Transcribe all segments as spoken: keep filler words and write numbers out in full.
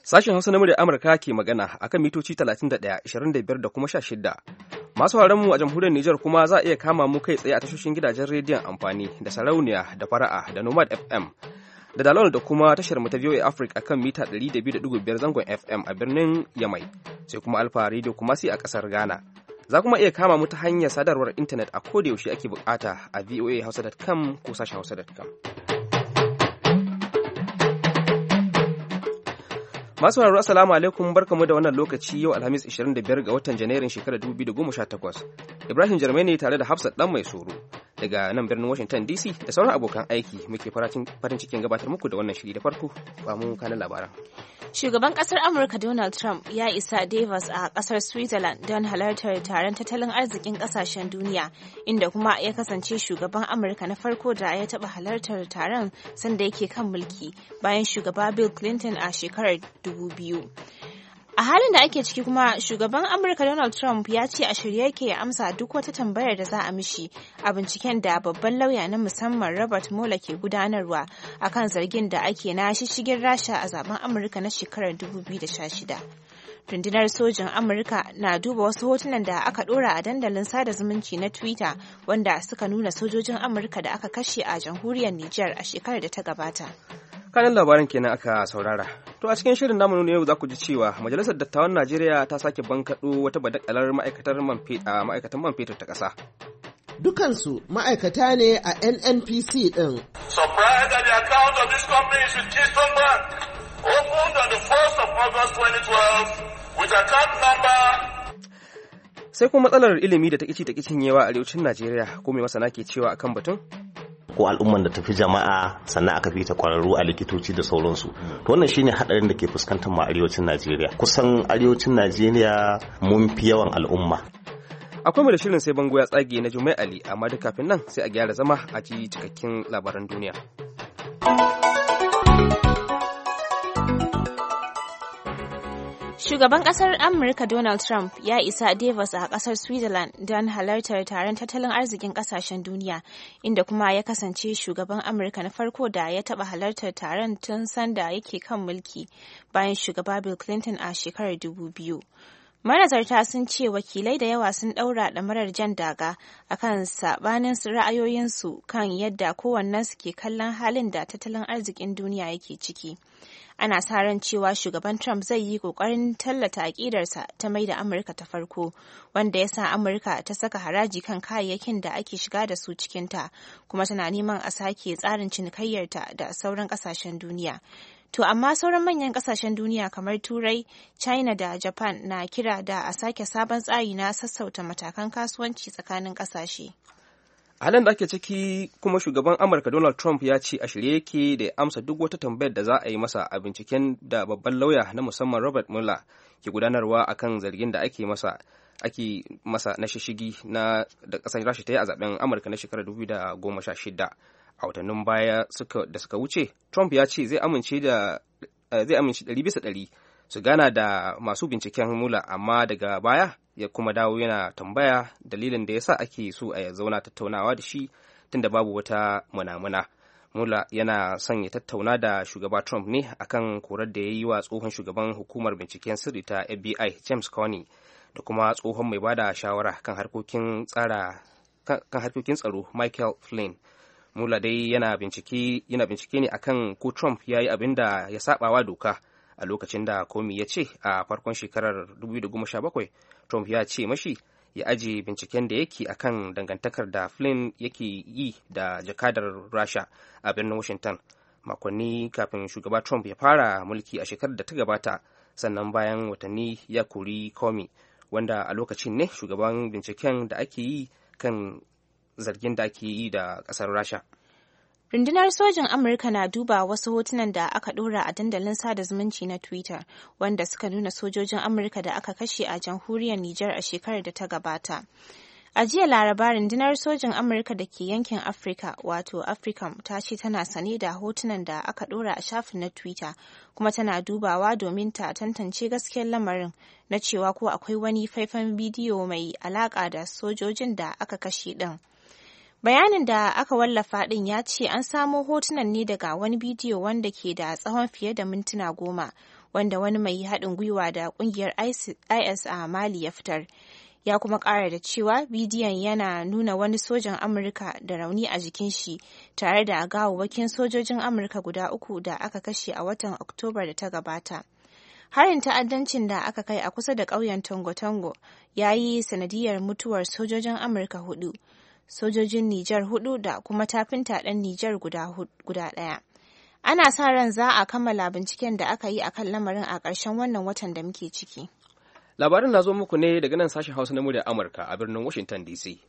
Sashen Hausa na muryar Amurka ke magana akan mitoci talatin da ɗaya, ashirin da biyar da kuma sha shida. Masu mu a jamhuriyar Nijar kuma za a iya kama mu kai tsaye a tashoshin gidajen rediyon amfani da Sarauniya da Fara'a da Nomad F M. Da Dalol da kuma tashar mu ta V O A Africa akan mita ɗari da biyu da ɗigo biyar zangon F M a birnin Yamai, sai kuma Alfa Radio kuma sai a ƙasar Ghana. Za kuma iya kama mu ta hanyar sadarwar intanet a koda yaushe ake bukata a voa hausa dot com ko sashen hausa dot com. Masu sauraro assalamu alaikum, barkamu da wannan lokaci yau Alhamis ashirin da biyar ga watan Janairun shekarar dubu biyu da goma sha takwas. Ibrahim Jarmai ne tare da Hafsat dan mai soro daga nan birnin Washington D C da sauran abokan aiki muke farin cikin gabatar muku da wannan shiri. Da farko ba mu kanin labaran. Shugaban kasar Amurka Donald Trump ya isa Davos a kasar Switzerland don halartar taron tattalin arzikin kasashen duniya, inda kuma ya kasance shugaban Amurka na farko da ya taɓa halartar taron sanda yake kan mulki bayan shugaba Bill Clinton a shekarar dubu biyu. A halin da ake ciki kuma, shugaban Amurka Donald Trump ya ce a shirye yake ya amsa duk wata tambayar da za a mishi a binciken da babban lauya na musamman Robert Mueller ke gudanarwa akan zargin da ake na shishigin Rasha a zaben Amurka na shekarar dubu biyu da sha shida. Rundunar sojin Amurka na duba wasu hotunan da aka dora a dandalin sada zumunci na Twitter wanda suka nuna sojojin Amurka da aka kashe a jamhuriyar Nijar a shekarar da ta gabata. Kanin labaran kenan aka saurara. To a cikin shirin namu ne yau za ku ji cewa Majalisar Dattawan Najeriya ta sake bankaɗo wata badakalar ma'aikatar man ma'aikatan man fetur ta ƙasa. Dukansu ma'aikata ne a N N P C ɗin. Surprised that the account of this company is with Keystone Bank, opened on the first of August twenty twelve with account number. Sai kuma matsalar ilimi da ta kici ta cinyewa a arewacin Najeriya, ko me masana ke cewa akan batun? Ko al'umman da tafi jama'a sannan aka fi ta kwararru a likitoci da sauransu. To wannan shine hadarin da ke fuskantar mu a arewacin Najeriya. Kusan arewacin Najeriya mun fi yawan al'umma. Akwai mu da shirin sai bango ya tsage na Jummai Ali, amma duk kafin nan sai a gyara zama a ji cikakken labaran duniya. Shugaban kasar Amurka Donald Trump ya isa Davos a kasar Switzerland don halartar taron tattalin arzikin kasashen duniya, inda kuma ya kasance shugaban Amurka na farko da ya taba halartar taron tun sanda yake kan mulki bayan shugaba Bill Clinton a shekarar dubu biyu. Manazarta sun ce wakilai da yawa sun daura ɗamarar jan daga akan sabanin ra'ayoyinsu kan yadda kowannensu ke kallon halin da tattalin arzikin duniya yake ciki. Ana sa ran cewa shugaban Trump zai yi kokarin tallata aƙidarsa ta mai da Amurka ta farko, wanda ya sa Amurka ta saka haraji kan kayayyakin da ake shiga da su cikinta, kuma tana neman a sake tsarin cinikayyarta da sauran ƙasashen duniya. To amma sauran manyan ƙasashen duniya kamar Turai, China da Japan na kira da a sake sabon tsari na sassauta matakan kasuwanci tsakanin ƙasashe. A halin da ake ciki kuma shugaban Amurka Donald Trump ya ce a shirye yake da ya amsa duk wata tambayar da za a yi masa a binciken da babban lauya na musamman Robert Mueller ke gudanarwa akan zargin da ake masa ake masa na shishigi na da ƙasar Rasha ta yi a zaben Amurka na shekarar dubu biyu da goma sha shida. A watannin baya suka da suka wuce, Trump ya ce zai amince da zai amince ɗari bisa ɗari su gana da masu binciken Mueller, amma daga baya ya kuma dawo yana tambaya dalilin da yasa ake so a zauna tattaunawa da shi tunda babu wata munamuna. Mueller yana son ya tattauna da shugaba Trump ne akan korar da ya yi wa tsohon shugaban hukumar binciken sirri ta F B I James Comey da kuma tsohon mai bada shawara kan harkokin tsara kan harkokin tsaro Michael Flynn. Mueller dai yana bincike yana bincike ne akan ko Trump ya yi abin da ya sabawa doka a lokacin da Comey ya ce a farkon shekarar dubu biyu da goma sha bakwai Trump ya ce mashi ya aje binciken da yake akan dangantakar da Flynn yake yi da jakadar Rasha a birnin Washington makonni kafin shugaba Trump ya fara mulki a shekarar da ta gabata, sannan bayan watanni ya kori Comey, wanda a lokacin ne shugaban binciken da ake yi kan zargin da ake yi da ƙasar Rasha. Rundunar sojin Amurka na duba wasu hotunan da aka ɗora a dandalin sada zumunci na Twitter, wanda suka nuna sojojin Amurka da aka kashe a jamhuriyar Nijar a shekarar da ta gabata. A jiya Laraba, rundunar sojin Amurka da ke yankin Afirka, wato AFRICOM, ta ce tana sane da hotunan da aka ɗora a shafin na Twitter, kuma tana dubawa domin ta tantance gaskiyar lamarin na cewa ko akwai wani faifan bidiyo mai alaƙa da sojojin da aka kashe ɗin. Bayanin da aka wallafa ɗin ya ce an samo hotunan ne daga wani bidiyo wanda ke da tsawon fiye da mintuna goma, wanda wani mai haɗin gwiwa da ƙungiyar I S a Mali ya fitar. Ya kuma ƙara da cewa bidiyon yana nuna wani sojan Amurka da rauni a jikin shi tare da gawawwakin sojojin Amurka guda uku da aka kashe a watan Oktoba da ta gabata. Harin ta'addancin da aka kai a kusa da ƙauyen Tongo-Tongo ya yi sanadiyar mutuwar sojojin Amurka hudu, sojojin Nijar hudu da kuma tafinta ɗan Nijar guda ɗaya. Ana sa ran za a kammala binciken da aka yi a kan lamarin a ƙarshen wannan watan da muke ciki. Labarin na zo muku ne daga nan sashen Hausa na muryar Amurka a birnin Washington D C.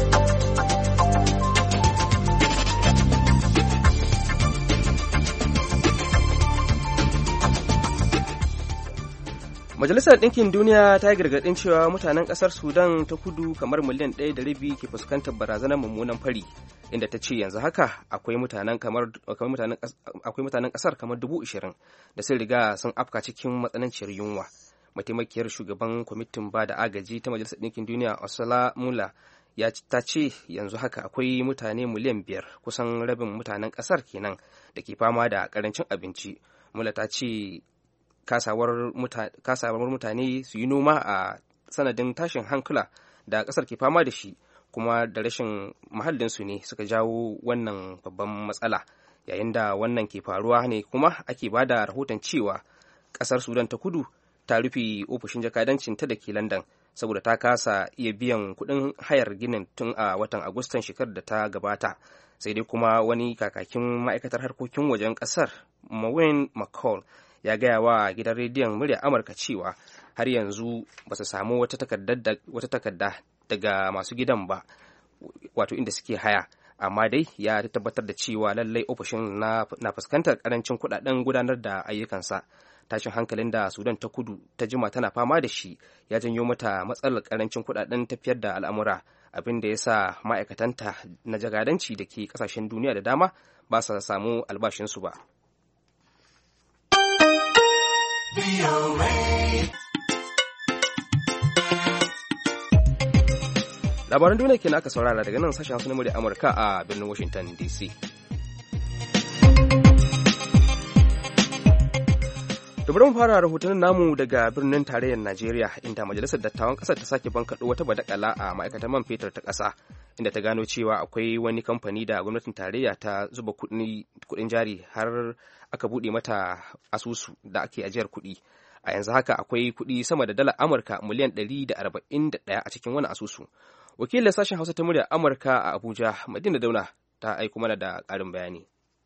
Majalisar Ɗinkin Duniya ta yi gargaɗin cewa mutanen ƙasar Sudan ta kudu kamar miliyan ɗaya da rabi ke fuskantar barazanar mummunan fari, inda ta ce yanzu haka akwai mutanen ƙasar kamar dubu ashirin da sun riga sun afka cikin matsananciyar yunwa. Mataimakiyar shugaban kwamitin ba da agaji ta Majalisar Ɗinkin Duniya Ursula Mueller ya ta ce yanzu haka akwai mutane miliyan biyar, kusan rabin mutanen ƙasar kenan da ke fama da ƙarancin abinci. Mueller ta ce kasawar mutane su yi noma a sanadin tashin hankula da ƙasar ke fama da shi kuma da rashin mahallinsu ne suka jawo wannan babban matsala. Yayin da wannan ke faruwa ne kuma ake ba da rahoton cewa ƙasar Sudan ta kudu ta rufe ofishin jakadancinta da ke London saboda ta kasa iya biyan kuɗin hayar ginin tun a watan Agustan shekarar da ta gabata. Sai dai kuma wani kakakin ma'aikatar harkokin wajen ƙasar, Maureen McCall, ya gaya wa gidan rediyon muryar Amurka cewa har yanzu ba su samu wata takarda daga masu gidan ba, wato inda suke haya, amma dai ya tabbatar da cewa lallai ofishin na fuskantar karancin kudaden gudanar da ayyukansa. Tashin hankalin da Sudan ta kudu ta jima tana fama da shi ya janyo mata matsalar karancin kudaden tafiyar da al'amura, abin da ya sa ma'aikatanta na jagadanci da ke kasashen duniya da dama ba su samu albashinsu ba. Labaran duniya kenan aka saurara daga nan sashen Hausa na murya Amurka a birnin Washington D C. Da bari mu fara rahotannin namu daga birnin tarayyar Najeriya, inda Majalisar Dattawan Ƙasar ta sake bankaɗo wata badakala a ma'aikatar man fetur ta ƙasa, inda ta gano cewa akwai wani kamfani da gwamnatin tarayya ta zuba kuɗin jari har aka buɗe mata asusu da ake ajiyar kuɗi. A yanzu haka akwai kuɗi sama da dalar Amurka miliyan ɗari da arba'in da ɗaya a cikin wani asusu. Wakilin sashen Hausa ta muryar Amurka a Abuja, Madina Dauna, ta aiko mana da ƙarin bayani.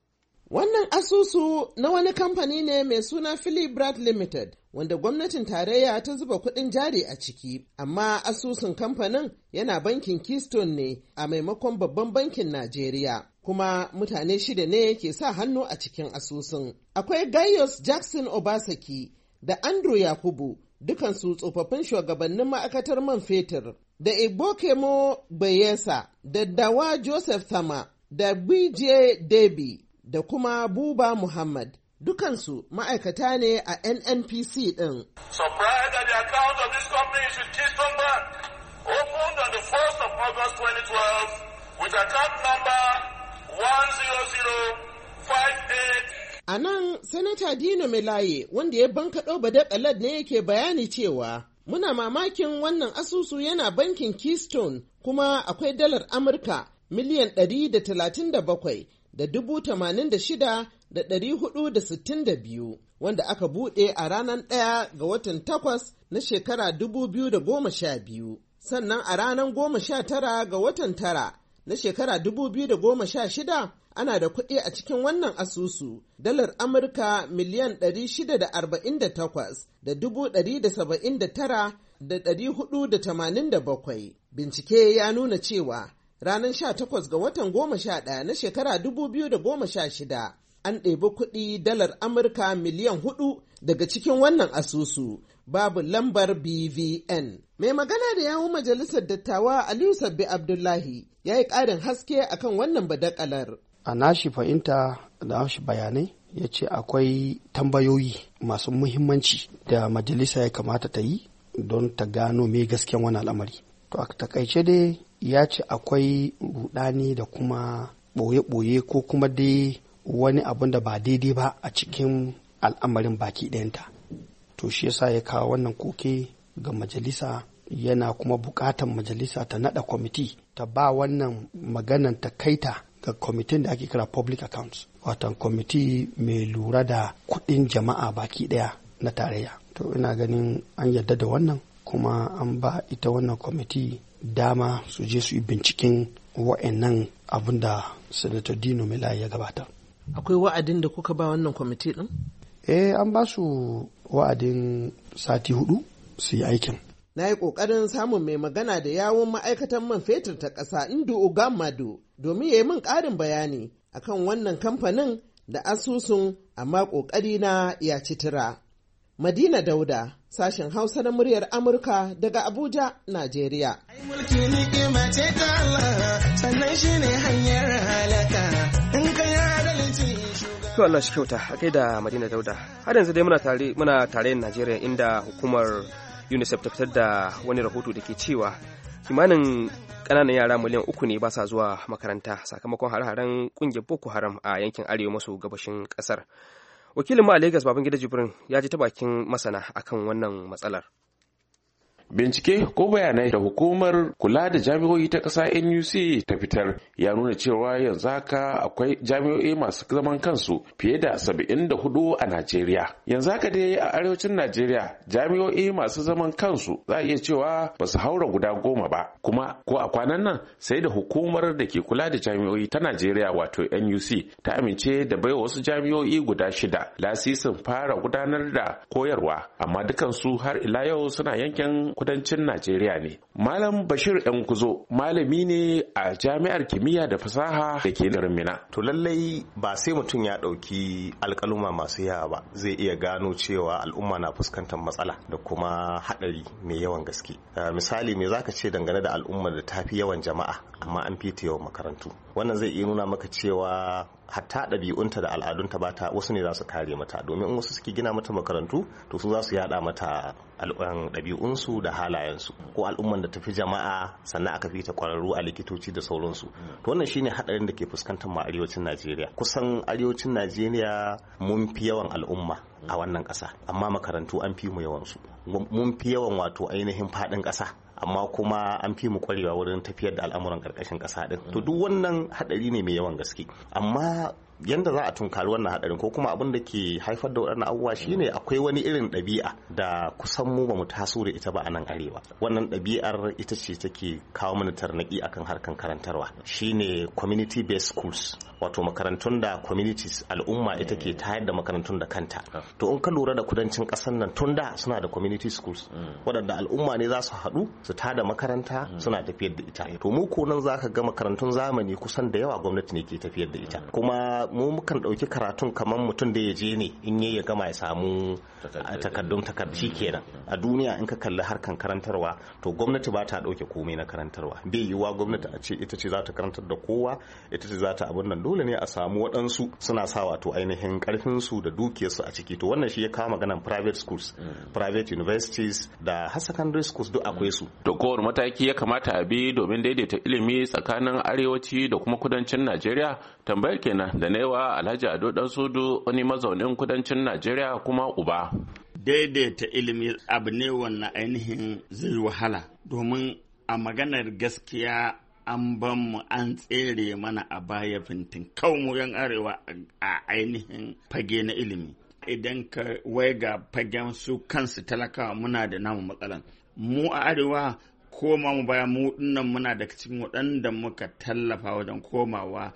Wannan asusu na wani kamfani ne mai suna Philibrat Limited, wanda gwamnatin tarayya ta zuba kuɗin jari a ciki, amma asusun kamfanin yana bankin Keystone ne a maimakon babban bankin Najeriya. Kuma mutane shida ne ke sa hannu a cikin asusun. Akwai Gaius Jackson Obasaki da Andrew Yakubu, dukansu tsofaffin shugabannin ma'aikatar man fetur, da Igbokemo Bayesa, da Dawa Joseph Thama, da B J Debi, da kuma Buba Muhammad. Dukansu ma'aikata ne a N N P C ɗin. Surprised that the account of this company is with Keystone Bank, opened on the first of August twenty twelve, with account number one zero zero five eight. A nan, Sanata Dino Melaye, wanda ya bankaɗo badakalar ne yake bayani cewa, muna mamakin wannan asusu yana bankin Keystone, kuma akwai dalar Amurka miliyan ɗari da talatin da bakwai da dubu tamanin da shida da ɗari hudu da sittin da biyu, wanda aka buɗe a ranar ɗaya ga watan takwas na shekara dubu biyu da goma sha biyu. Sannan a ranar goma sha tara ga watan tara na shekara dubu biyu da goma sha shida ana da kuɗi a cikin wannan asusu dalar Amurka miliyan ɗari shida da arba'in da takwas da dubu ɗari da saba'in da tara da ɗari hudu da tamanin da bakwai. Bincike ya nuna cewa ranar sha takwas ga watan goma sha ɗaya na shekara dubu biyu da goma sha shida an ɗebi kuɗi dalar Amurka miliyan hudu daga cikin wannan asusu babu lambar B V N. Mai magana da yawun majalisar dattawa Aliyu Sabbi Abdullahi ya yi ƙarin haske akan wannan badakalar. A nashi fahimta da nashi bayanai ya ce akwai tambayoyi masu muhimmanci da majalisa ya kamata ta yi don ta gano me gasken wani al'amari. To a takaice dai ya ce akwai rudani da kuma ɓoye-ɓoye ko kuma dai wani abun da ba daidai ba a cikin al'amarin baki ɗayanta. To shi yasa ya kawo wannan koke ga majalisa, yana kuma buƙatar majalisa ta naɗa kwamiti ta ba wannan maganan ta kaita ga kwamitin da ake kira public accounts, watan kwamiti mai lura da kuɗin jama'a baki ɗaya na tarayya. To ina ganin an yarda da wannan, kuma an ba ita wannan kwamiti dama su je su yi binciken wa'annan abin da Senator Dino Melaye ya gabatar. Akwai wa'adin da kuka ba wannan kwamiti din? Eh, an ba su wa'adin sati hudu su yi aikin. Na yi ƙoƙarin samun mai magana da yawun ma'aikatan man fetur ta ƙasa Indu Ugamadu domin ya yi min ƙarin bayani akan wannan kamfanin da asusun, amma ƙoƙari na ya ci tura. Madina Dauda, sashen Hausa na muryar Amurka daga Abuja, Najeriya. Mulki ni'ima ce ta Allah, sannan shi ne hanyar halaka. In ka yi adalci shugaba. To Allah shi kyauta, a kai da Madina Dauda. Har yanzu dai muna tare muna tare Najeriya, inda hukumar UNICEF ta fitar da wani rahoto da ke cewa kimanin ƙananan yara miliyan uku ne ba sa zuwa makaranta sakamakon hare-haren ƙungiyar Boko Haram a yankin arewa maso gabashin ƙasar. Wakilin mu a Lagos Babangida Jibrin ya ji ta bakin masana akan wannan matsalar. Bincike ko bayanai da hukumar kula da jami'o'i ta ƙasa N U C ta fitar ya nuna cewa yanzu haka akwai jami'o'i masu zaman kansu fiye da saba'in da hudu a Najeriya. Yanzu haka dai a arewacin Najeriya jami'o'i masu zaman kansu za a iya cewa ba su haura guda goma ba. Kuma ko a kwanan nan sai da hukumar da ke kula da jami'o'i ta Najeriya wato N U C ta amince da baiwa wasu jami'o'i guda shida lasisin fara gudanar da koyarwa, amma dukansu har ila yau suna yankin kudancin Najeriya ne. Malam Bashir Yan Kuzo malami ne a Jami'ar Kimiyya da Fasaha da ke garin Mina. To lallai ba sai mutum ya ɗauki alƙaluma masu yawa ba zai iya gano cewa al'umma na fuskantar matsala da kuma haɗari mai yawan gaske. Uh, misali me zaka ce dangane da al'ummar da ta fi yawan jama'a amma an fita yawan makarantu? Wannan zai iya nuna maka cewa hatta ɗabi'unta da al'adunta ba ta wasu ne za su kare mata, domin in wasu suke gina mata makarantu to su za su yada mata ɗabi'unsu da halayensu. Ko al'umman da tafi jama'a sannan aka fi ta kwararru a likitoci da sauransu. To wannan shine hadarin da ke fuskantar mu a arewacin Najeriya. Kusan arewacin Najeriya mun fi yawan al'umma a wannan ƙasa, amma makarantu an fi mu yawansu. Mun fi yawan wato ainihin faɗin ƙasa, amma kuma an fi mu kwarewa wurin tafiyar da al'amuran karkashin ƙasa din. To duk wannan hadari ne mai yawan gaske, amma yanda za a tunkari wannan hadarin ko kuma abin da ke haifar da waɗannan abubuwa shine akwai wani irin ɗabi'a da kusan mu ba mu taso da ita ba a nan arewa. Wannan ɗabi'ar ita ce take kawo mana tarnaki akan harkan karantarwa, shine community based schools, wato makarantun da communities al'umma ita ke tayar da makarantun da kanta. To in ka lura da kudancin ƙasar nan tun da suna da community schools waɗanda al'umma ne za su haɗu su tada makaranta suna tafiyar da ita. To mu ko nan zaka ga makarantun zamani kusan da yawa gwamnati ne ke tafiyar da ita, kuma mu mukan ɗauki karatun kamar mutum da ya je ne in ya gama ya samu takardun takardu kenan. A duniya in ka kalli harkan karantarwa to gwamnati ba ta ɗauke komai na karantarwa. Bai yiwuwa gwamnati a ce ita ce za ta karantar da kowa, ita ce za ta abin nan. Dole ne a samu waɗansu suna sa wato ainihin ƙarfinsu da dukiyarsu a ciki. To wannan shi ya kawo maganan private schools, private universities da har secondary schools duk akwai su. To kowane mataki ya kamata a bi domin daidaita ilimi tsakanin arewaci da kuma kudancin Najeriya? Tambayar kenan da newa Alhaji Ado Dan Sodo, wani mazaunin kudancin Najeriya kuma uba. Daidaita ilimi abu ne wannan ainihin zai wahala, domin a maganar gaskiya an ban mu an tsere mana a baya fintin mu yan arewa a ainihin fage na ilimi. Idan ka waiga fagen su kansu talakawa muna da namu matsalan. Mu a arewa koma mu baya mu dinnan muna daga cikin waɗanda muka tallafa wajen komawa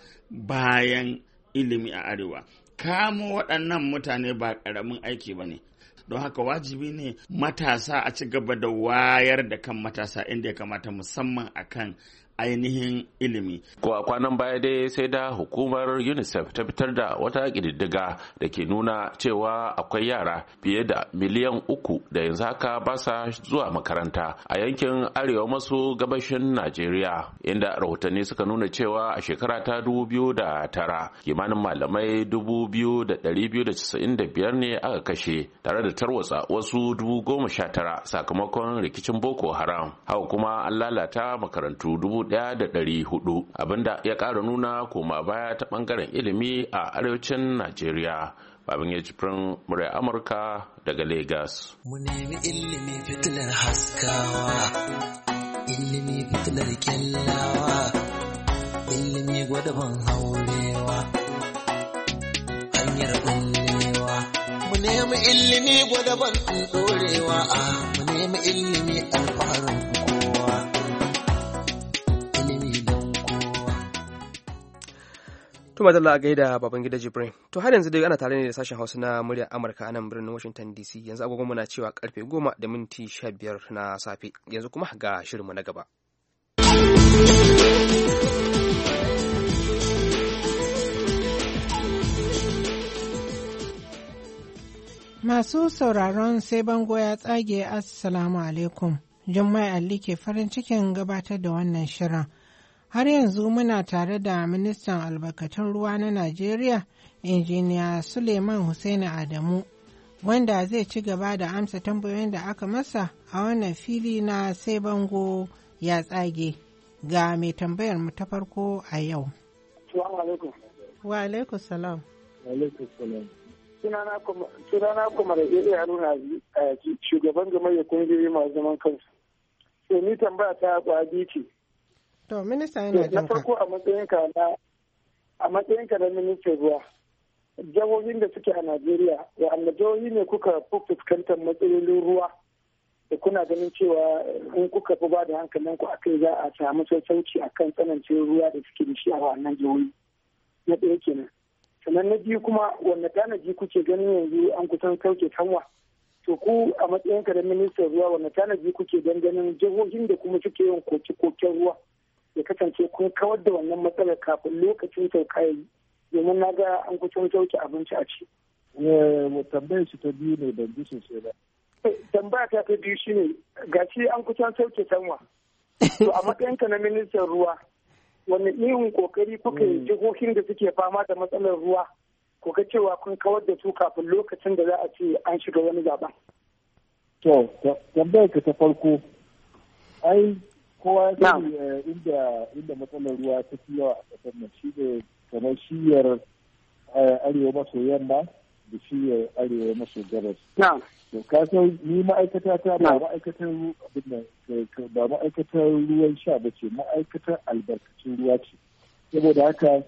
bayan ilimi a arewa. Kamo waɗannan mutane ba ƙaramin aiki ba ne. Don haka wajibi ne matasa a ci gaba da wayar da kan matasa inda ya kamata, musamman akan ainihin ilimi. Ko a kwanan baya dai sai da hukumar UNICEF ta fitar da wata ƙididdiga da ke nuna cewa akwai yara fiye da miliyan uku da yanzu haka ba sa zuwa makaranta a yankin arewa maso gabashin Najeriya, inda rahotanni suka nuna cewa a shekara ta dubu biyu da tara kimanin malamai dubu biyu da ɗari biyu da casa'in da biyar ne aka kashe, tare da tarwatsa wasu dubu goma sha tara sakamakon rikicin Boko Haram. Haka kuma an lalata makarantu dubu ɗaya da ɗari hudu, abinda ya ƙara nuna koma baya ta ɓangaren ilimi a arewacin Najeriya. Babin ya jifin murya Amurka daga Lagos. Mu nemi ilimi fitilar haskawa, ilimi fitilar kyallawa, ilimi gwadaban haurewa, hanyar ɓullewa. Mu nemi ilimi gwadaban ɗorewa, mu nemi ilimi alfaharin kowa, ilimi don kowa. To madalla a gaida baban gida Jibrin. To har yanzu dai ana tare ne da sashen Hausa na muryar Amurka a nan birnin Washington D C. Yanzu agogon muna cewa karfe goma da minti sha biyar na safe. Yanzu kuma ga shirinmu na gaba. Masu sauraron sai bango ya tsage Assalamu alaikum. Jummai Ali ke farin cikin gabatar da wannan shirin. Har yanzu muna tare da ministan albarkatun ruwa na Najeriya, injiniya Suleiman Hussaini Adamu, wanda zai ci gaba da amsa tambayoyin da aka masa a wannan fili na sai bango ya tsage. Ga mai tambayar mu ta farko a yau. Wa alaikum salam. Sunana kuma da iya haruna shugaban gamayyar kungiyoyi masu zaman kansu. Sai ni tambaya ta kwaji ce. To, minista yana jinka. Na farko a matsayinka na a matsayinka na ministan ruwa, jihohin da suke a Najeriya, wa'anda jihohi ne kuka fi fuskantar matsalolin ruwa da kuna ganin cewa in kuka fi ba da hankalin ku akai za a samu sassauci akan tsanancin ruwa da suke da shi a wannan jihohi. Na ɗaya kenan. Sannan na biyu kuma wanda tanaji kuke ganin yanzu an kusan sauke kanwa. To ku a matsayinka da ministan ruwa wanda tanaji kuke don ganin jihohin da kuma suke yin koke-koken ruwa ya kasance kun kawar da wannan matsalar kafin lokacin sauka ya yi domin na ga an kusan sauke abinci a ci. Tambayar shi ta biyu ne ban ji sosai ba. Tambaya ta ta biyu shine gashi an kusan sauke kanwa. To a matsayinka na ministan ruwa wani irin kokari kuka yi jihohin da suke fama da matsalar ruwa ko ga cewa kun kawar da su kafin lokacin da za a ce an shiga wani zaben. To tambayar ka ta farko ai kowa ya sani inda inda matsalar ruwa ta fi yawa a ƙasar nan shi ne kamar shiyar arewa maso yamma da shiyar arewa maso gabas. To ka san ni ma'aikata ta ba ma'aikatar abin nan ba ma'aikatar ruwan sha ba ce ma'aikatar albarkacin ruwa ce. Saboda haka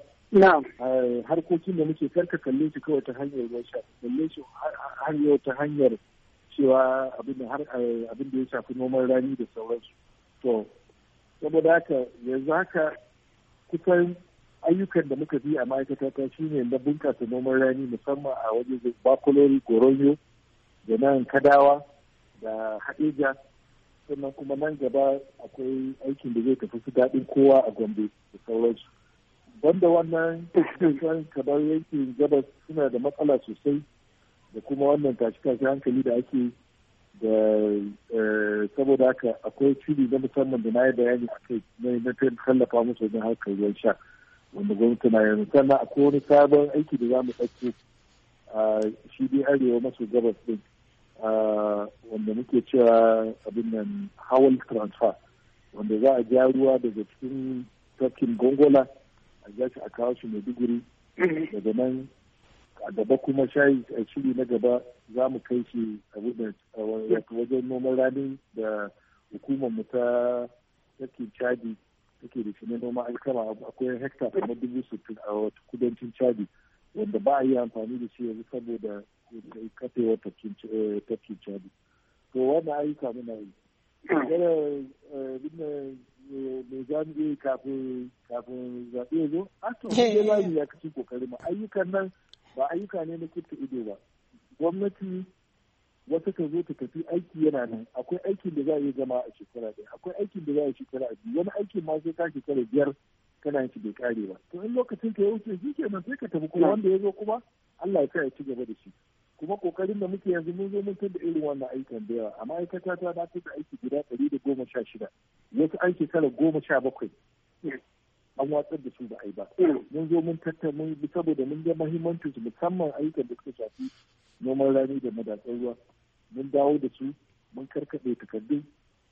harkokin da muke karka kalle shi kawai ta hanyar ruwan sha kalle shi har yau ta hanyar cewa abin da ya shafi noman rani da sauransu. To saboda haka yanzu haka kusan ayyukan da muka bi a ma'aikata ta shi ne na bunƙasa noman rani musamman a waje bakulori goronyo da nan kadawa da haɗeja sannan kuma nan gaba akwai aikin da zai tafi su daɗin kowa a gombe da sauransu banda wannan kusan kamar yankin gabas suna da matsala sosai da kuma wannan tashi-tashi hankali da ake da saboda haka akwai shiri na musamman da na yi bayani a kai na tallafa musu wajen harkar ruwan sha wanda gwamnati na yanzu sannan akwai wani sabon aiki da za mu ɗauko a shi dai arewa maso gabas din wanda muke cewa abin nan hawal transfer wanda za a ja ruwa daga cikin tafkin gongola a ja shi a kawo shi maiduguri daga nan a gaba kuma shayi a shiri na gaba za mu kai shi wajen noman rani da hukumar mu ta tafkin chadi take da shi na noman alkama akwai hekta kamar dubu sittin a kudancin chadi wanda ba a yi amfani da shi yanzu saboda kafewar tafkin chadi to wannan ayyuka muna yi yana mai jami'i kafin zaɓe ya zo a to zai ya kaci kokari ma ayyukan nan ba ayyuka ne na kirta ido ba gwamnati wata ta zo ta tafi aiki yana nan akwai aikin da za a yi zama a shekara ɗaya akwai aikin da za a yi shekara a biyu wani aikin ma sai ka shekara biyar kana yin shi bai kare ba to in lokacin ka ya wuce shi kenan sai ka tafi kuma wanda ya zo kuma Allah ya sa ya ci gaba da shi kuma kokarin da muke yanzu mun zo mun tada irin wannan ayyukan da yawa a ma'aikata ta na tada aiki guda ɗari da goma sha shida wasu an shekara goma sha bakwai an watsar da su ba a yi ba mun zo mun tattauna saboda mun ga muhimmancin su musamman ayyukan da suka shafi noman rani da madatsar ruwa mun dawo da su mun karkaɗe takardu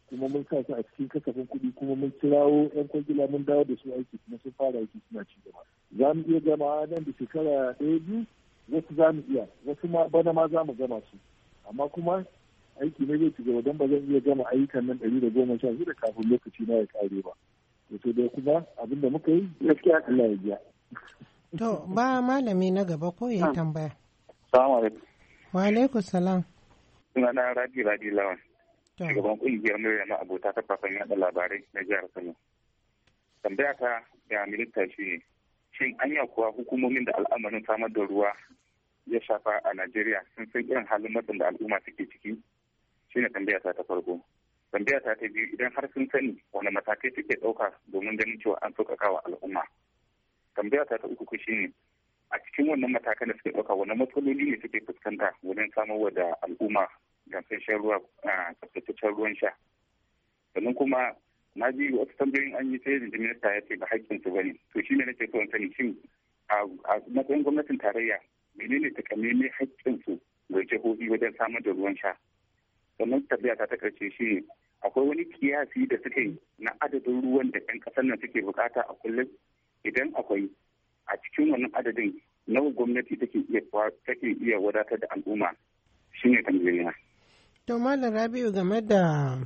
kuma mun sa su a cikin kasafin kuɗi kuma mun kirawo 'yan kwangila mun dawo da su aiki kuma sun fara aiki suna ci gaba. Za mu iya gama nan da shekara ɗaya biyu, wasu za mu iya, wasu ma bana ma za mu gama su. Amma kuma aiki ne zai ci gaba don ba zan iya gama ayyukan nan ɗari da goma sha shida kafin lokaci na ya ƙare ba. To dai kuma abin da muka yi gaskiya Allah ya biya. To ba malami na gaba ko ya tambaya. Salamu alaikum. Wa alaikum salam. Sunana Rabi Rabi Lawan. Shugaban kungiyar murya na abota ta kafafen yada labarai na jihar Kano. Tambaya ta ga minista shi ne, shin anya kuwa hukumomin da al'amarin samar da ruwa ya shafa a Najeriya sun san irin halin matsin da al'umma suke ciki? Shi ne tambaya ta ta farko. Tambaya ta ta biyu, idan har sun sani wani matakai suke ɗauka domin ganin cewa an sauƙaƙa wa al'umma. Tambaya ta ta uku shi ne, a cikin wannan matakan da suke ɗauka wani matsaloli ne suke fuskanta wajen samarwa da al'umma gamsasshen ruwa a tsaftataccen ruwan sha. Sannan kuma na ji wasu tambayoyin an yi sai da minista ya ce ba haƙƙinsu ba ne. To shi ne nake so in sani shin a matsayin gwamnatin tarayya menene takamaimai haƙƙinsu ga jihohi wajen samar da ruwan sha. Sannan tafiya ta ta ƙarshe shi ne akwai wani kiyasi da suka yi na adadin ruwan da 'yan ƙasar nan suke buƙata a kullum. Idan akwai a cikin wannan adadin nawa gwamnati take iya take iya wadatar da al'umma shi ne tambayoyina. To Malam Rabi'u game da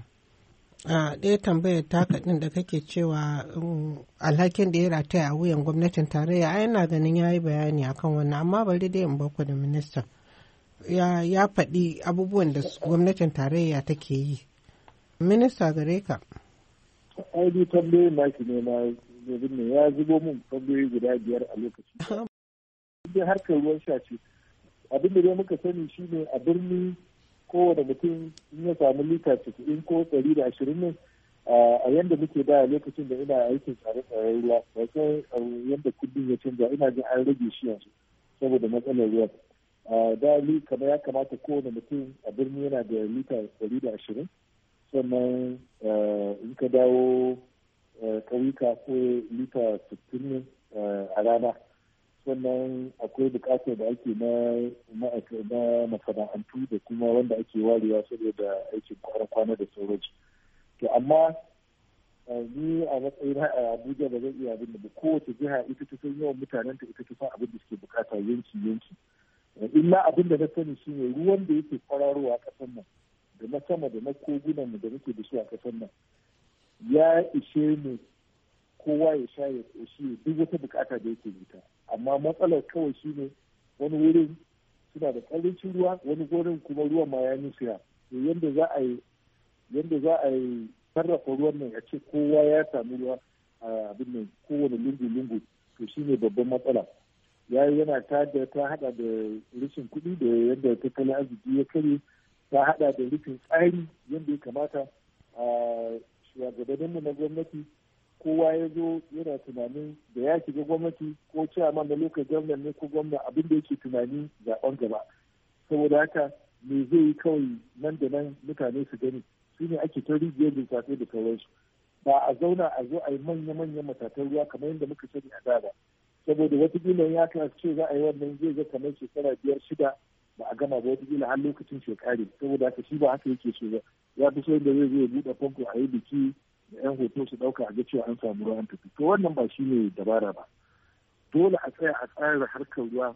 a ɗaya tambayar taka ɗin da kake cewa alhakin da ya rataya a wuyan gwamnatin tarayya ai ina ganin ya yi bayani akan wannan amma bari dai in baku da minista ya ya faɗi abubuwan da gwamnatin tarayya take yi. Minista gare ka. Ai dai tambayoyin naki ne na ne ya zubo mun tambayoyi guda biyar a lokaci. Dai harkar ruwan sha ce abin da dai muka sani shine a birni kowane mutum in ya samu lita casa'in ko ɗari da ashirin ne a yanda muke da lokacin da ina aikin tsare-tsaren ruwa ba sai yanda kudin ya canza ina jin an rage shi yanzu saboda matsalar ruwa da li kamar ya kamata kowane mutum a birni yana da lita ɗari da ashirin sannan in ka dawo ƙauyuka ko lita sittin ne a rana sannan akwai bukatar da ake na masana'antu da kuma wanda ake warewa saboda aikin kwana-kwana da sauransu. To amma ni a matsayin a Abuja ba zan iya abin da ba kowace jiha ita ta san yawan mutanen ta ita ta san abin da suke bukata yanki yanki. Illa abin da na sani shine ruwan da yake kwararowa a ƙasar nan da na sama da na kogunan mu da muke da su a ƙasar nan ya ishe mu kowa ya sha ya ƙoshi duk wata bukata da yake da amma matsalar kawai shine wani wurin suna da ƙarancin ruwa wani wurin kuma ruwan ma ya nufiya to yanda za a yi yanda za a yi sarrafa ruwan nan a ce kowa ya samu ruwa a abin nan kowane lungu-lungu to shine babban matsala ya yana ta da ta hada da rashin kuɗi da yadda tattalin arziki ya kare ta hada da rufin tsari yadda ya kamata a shugabanninmu na gwamnati kowa ya zo yana tunanin da ya shiga gwamnati ko chairman na local government ne ko gwamna abin da yake tunani zaben gaba saboda haka me zai yi kawai nan da nan mutane su gani su ne ake ta rijiyar lissafi da sauransu ba a zauna a zo a yi manya-manyan matatan ruwa kamar yadda muka sani a da ba saboda watakila ya ka ce za a yi wannan zai ga kamar shekara biyar shida ba a gama ba watakila har lokacin shekari saboda haka shi ba haka yake so ba ya fi so da zai zai buɗe famfo a yi biki da yan hoto su ɗauka a ga cewa an samu ruwan tafi to wannan ba shi ne dabara ba dole a tsaya a tsara harkar ruwa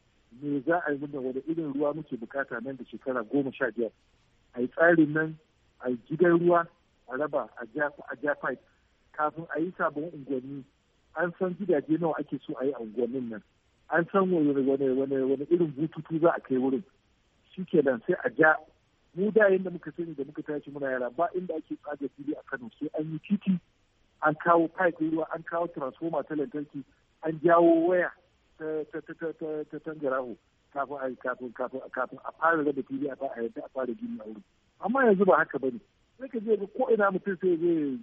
me za a yi mana wani irin ruwa muke bukata nan da shekara goma sha biyar a yi tsarin nan a yi gidan ruwa a raba a ja pipe kafin a yi sabon unguwanni an san gidaje nawa ake so a yi a unguwannin nan an san wani wani irin bututu za a kai wurin shi kenan sai a ja mu da yadda muka sani da muka tashi muna yara ba inda ake tsaga fili a Kano sai an yi titi an kawo pipe ruwa an kawo transformer ta lantarki an jawo waya ta ta ta ta ta ta tangaraho kafin a kafin kafin kafin a fara raba fili a a yadda a fara gini a wurin amma yanzu ba haka bane sai ka je ko ina mutum sai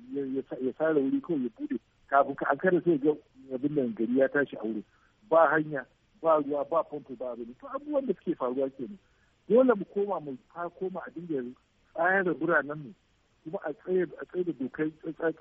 zai ya sare wuri kawai ya bude kafin ka ankara sai ga abin nan gari ya tashi a wurin ba hanya ba ruwa ba famfo ba abin to abubuwan da suke faruwa kenan dole mu koma mu ka koma a dinga tsayar da biranen mu kuma a tsaye a tsaye da dokai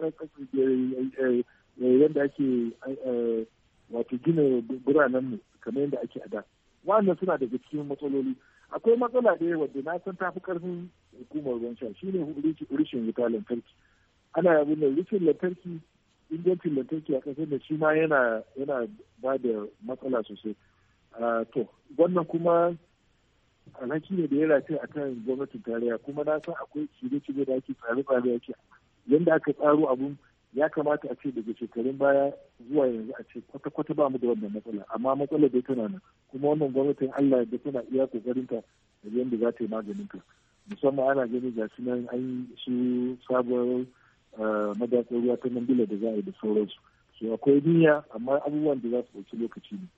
yadda ake wato gina biranen mu kamar yadda ake a da wannan suna daga cikin matsaloli akwai matsala da yawa da na san tafi karfin hukumar ruwan sha shine rishin wuta lantarki. Ana abin da rishin lantarki, ingancin lantarki a ƙasar da shi ma yana yana ba da matsala sosai. To wannan kuma alhaki ne da ya rataya a kan gwamnatin tarayya, kuma na san akwai shirye-shirye da ake tsare-tsare ake yadda aka tsaro abun ya kamata a ce daga shekarun baya zuwa yanzu a ce kwata-kwata ba mu da wannan matsala, amma matsalar dai tana nan, kuma wannan gwamnatin Allah da tana iya kokarinta da yadda za ta yi maganin ta. Musamman ana gani ga su nan an su sabuwar madatsar ruwa ta Mambila da za a yi da sauransu. So akwai niyya, amma abubuwan da za su ɗauki lokaci ne.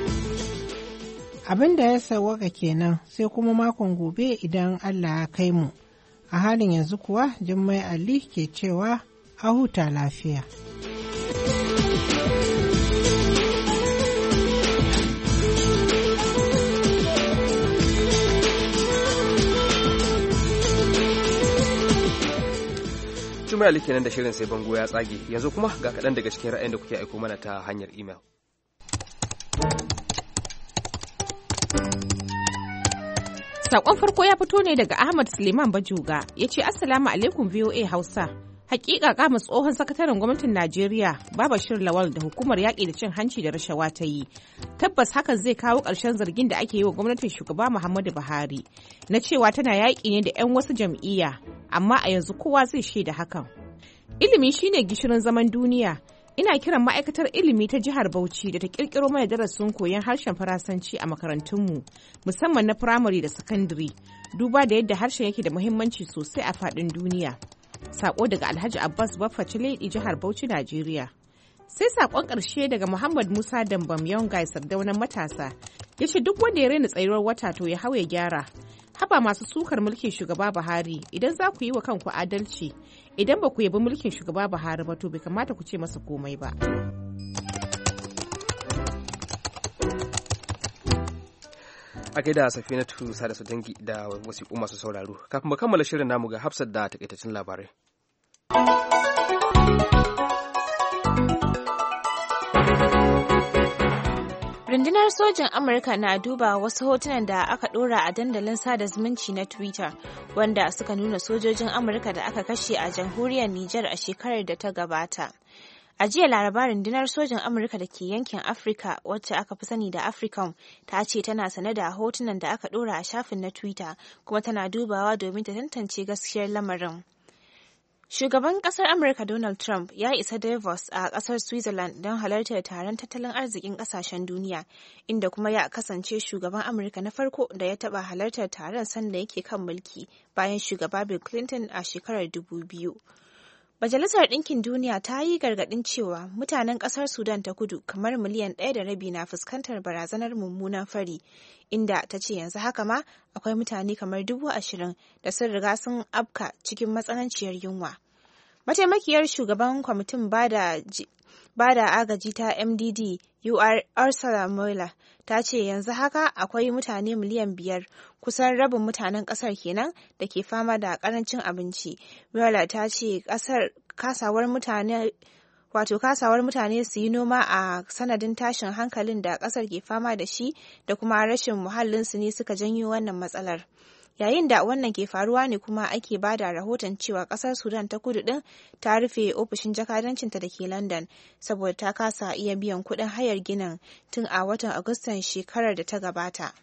Abin da ya sauwaka kenan, sai kuma makon gobe idan Allah ya kai mu. A halin yanzu kuwa Jummai Ali ke cewa a huta lafiya. Jummai Ali kenan da shirin sai bango ya tsage. Yanzu kuma ga kaɗan daga cikin ra'ayin da kuke aiko mana ta hanyar imel. Sakon farko ya fito ne daga Ahmad Suleiman Bajuga, ya ce Assalamu alaikum V O A Hausa. Hakika kama tsohon sakataren gwamnatin Najeriya Babashir Lawal da hukumar yaƙi da cin hanci da rashawa ta yi. Tabbas hakan zai kawo ƙarshen zargin da ake yi wa gwamnatin shugaba Muhammadu Buhari na cewa tana yaƙi ne da 'yan wasu jam'iyya, amma a yanzu kowa zai shaida hakan. Ilimi shine gishirin zaman duniya. Ina kiran ma'aikatar ilimi ta jihar Bauchi da ta kirkiro mana darasin koyon harshen Faransanci a makarantunmu, musamman na firamare da sakandare, duba da yadda harshen yake da muhimmanci sosai a faɗin duniya. Sako daga Alhaji Abbas Baffa Ciledi jihar Bauchi, Najeriya. Sai sakon ƙarshe daga Muhammad Musa Dambam Yongai Sardaunan matasa, ya ce duk wanda ya raina tsayuwar wata to ya hau ya gyara. Haba masu sukar mulkin shugaba Buhari, idan za ku yi wa kanku adalci, idan ba ku yabi mulkin shugaba Buhari ba to bai kamata ku ce masa komai ba. A gaida Safinatu Sada su dangi da wasiƙu masu sauraro. Kafin mu kammala shirin namu ga Hafsat da takaitaccen labarai. Rundunar sojin Amurka na duba wasu hotunan da aka ɗora a dandalin sada zumunci na Twitter wanda suka nuna sojojin Amurka da aka kashe a jamhuriyar Nijar a shekarar da ta gabata. A jiya Laraba, rundunar sojin Amurka da ke yankin Afirka wacce aka fi sani da Africom ta ce tana sane da hotunan da aka ɗora a shafin na Twitter kuma tana dubawa domin ta tantance gaskiyar lamarin. Shugaban kasar Amurka Donald Trump ya isa Davos a kasar Switzerland don halartar taron tattalin arzikin kasashen duniya, inda kuma ya kasance shugaban Amurka na farko da ya taba halartar taron sanda yake kan mulki bayan shugaba Bill Clinton a shekarar dubu biyu. Majalisar Ɗinkin Duniya ta yi gargaɗin cewa mutanen ƙasar Sudan ta kudu kamar miliyan ɗaya da rabi na fuskantar barazanar mummunan fari, inda ta ce yanzu haka ma akwai mutane kamar dubu ashirin da sun riga sun afka cikin matsananciyar yunwa. Mataimakiyar shugaban kwamitin bada bada agaji ta M D D Ursula Mueller ta ce yanzu haka akwai mutane miliyan biyar, kusan rabin mutanen kasar kenan da ke fama da karancin abinci. Mueller ta ce kasar kasawar mutane wato kasawar mutane su yi noma a sanadin tashin hankalin da kasar ke fama da shi da kuma rashin muhallinsu ne suka janyo wannan matsalar. Yayin da wannan ke faruwa ne kuma ake ba da rahoton cewa kasar Sudan ta kudu din ta rufe ofishin jakadancinta da ke London saboda ta kasa iya biyan kuɗin hayar ginin tun a watan Agustan shekarar da ta gabata.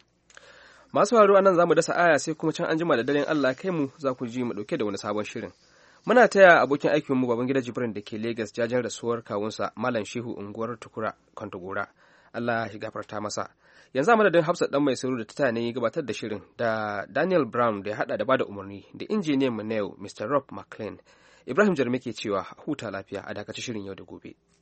Masu faruwa nan za mu dasa aya sai kuma can an jima da daren Allah kai mu za ku ji mu ɗauke da wani sabon shirin. Muna taya abokin aikinmu Babangida Jibrin da ke Lagos jajen rasuwar kawunsa Malam Shehu unguwar Tukura Kwantagora. Allah ya gafarta masa. Yanzu a madadin Hafsat dan mai suru da ta ne gabatar da shirin da Daniel Brown da ya hada da bada umarni da injiniyan mu na yau Mister Rob McLean. Ibrahim Jarme ke cewa huta lafiya a dakaci shirin yau da gobe.